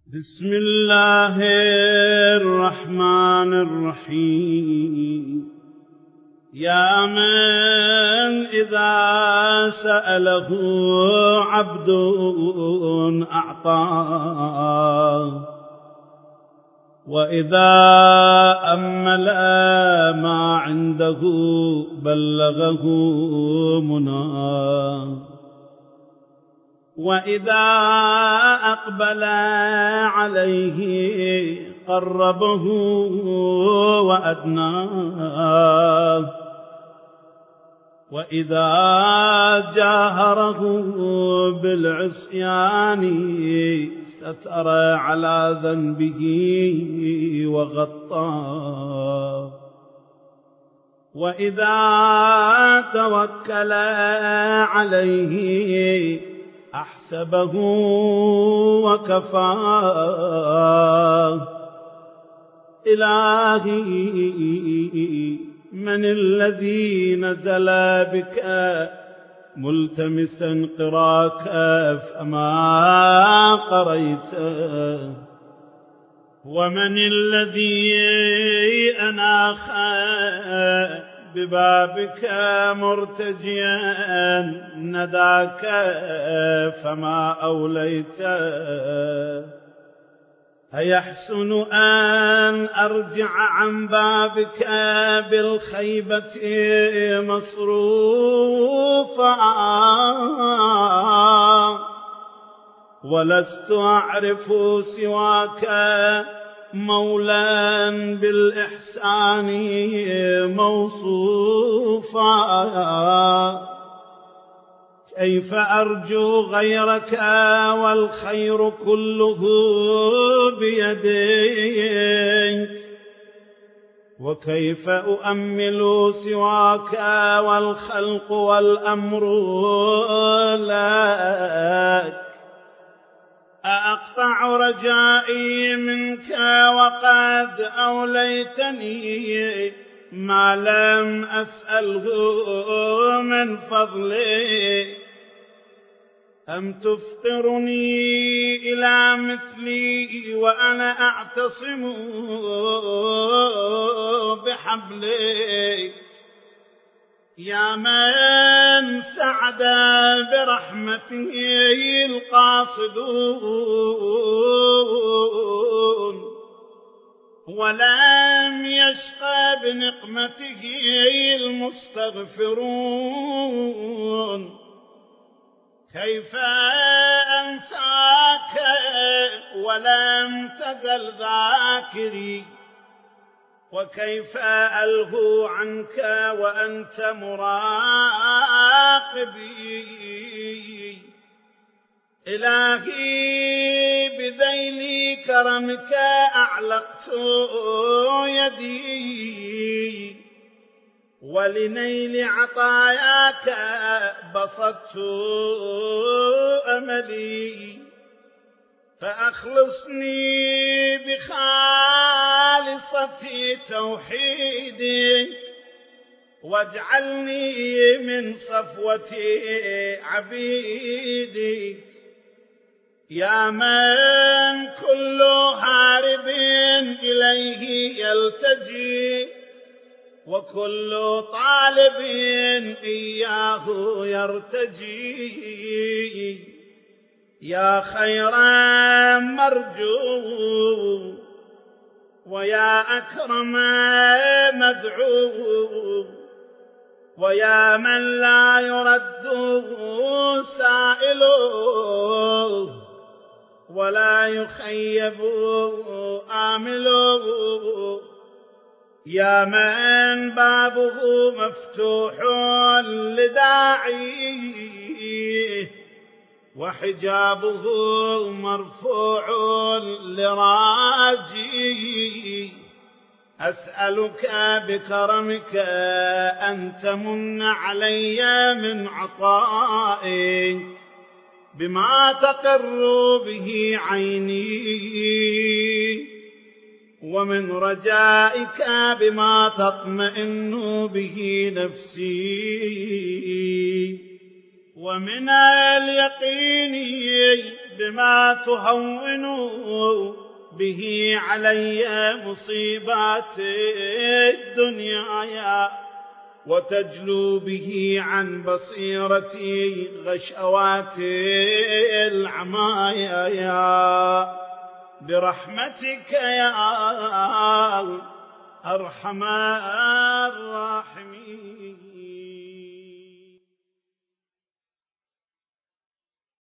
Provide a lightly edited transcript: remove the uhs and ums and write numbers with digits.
بسم الله الرحمن الرحيم. يا من إذا سأله عبد أعطاه، وإذا أمل ما عنده بلغه مناه، وإذا أقبل عليه قربه وأدناه، وإذا جاهره بالعصيان ستر على ذنبه وغطاه، وإذا توكل عليه أحسبه وكفاه. إلهي، من الذي نزل بك ملتمسا قراك فما قريته؟ ومن الذي أناخ ببابك مرتجيا نداك فما أوليته؟ أيحسن أن أرجع عن بابك بالخيبة مصروفا، ولست أعرف سواك مولا بالإحسان موصوفا؟ كيف أرجو غيرك والخير كله بيديك؟ وكيف أؤمل سواك والخلق والأمر لك؟ أأقطع رجائي منك وقد أوليتني ما لم أسأله من فضلك؟ أم تفطرني إلى مثلي وأنا أعتصم بحبلك؟ يا من سعد برحمته القاصدون، ولم يشق بنقمته المستغفرون، كيف أنساك ولم تزل ذاكري؟ وكيف ألهو عنك وأنت مراقبي؟ إلهي، بذيل كرمك أعلقت يدي، ولنيل عطاياك بسطت أملي، فأخلصني بخالصة توحيدي، واجعلني من صفوة عبيدي. يا من كل هارب إليه يلتجي، وكل طالب إياه يرتجي. يا خير مرجو، ويا أكرم مدعو، ويا من لا يرد سائله ولا يخيب آمله. يا من بابه مفتوح لداعيه، وحجابه مرفوع لراجيه. أسألك بكرمك أن تمن علي من عطائك بما تقر به عيني، ومن رجائك بما تطمئن به نفسي، ومن اليقين بما تهون به علي مصيبات الدنيا وتجلو به عن بصيرتي غشوات العمايا برحمتك يا أرحم الراحمين.